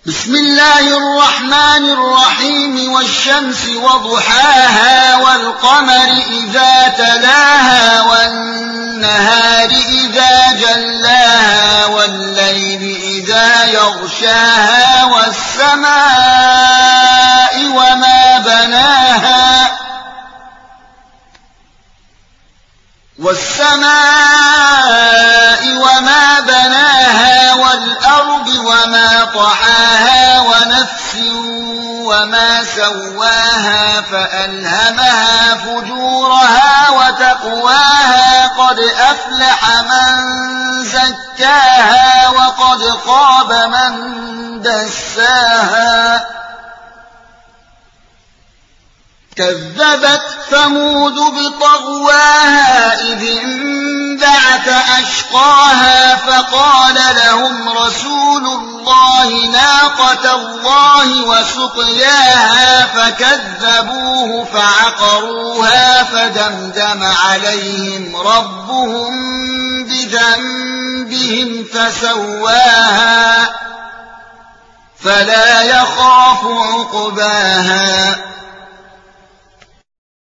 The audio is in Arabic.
بسم الله الرحمن الرحيم والشمس وضحاها والقمر إذا تلاها والنهار إذا جلاها والليل إذا يغشاها والسماء وما بناها والأرض وما طحاها ونفس وما سواها فألهمها فجورها وتقواها قد أفلح من زكاها وقد خاب من دساها كذبت ثمود بطغواها إذ انبعث أشقاها فقال لهم رسول الله ناقة الله وسقياها فكذبوه فعقروها فدمدم عليهم ربهم بذنبهم فسواها فلا يخاف عقباها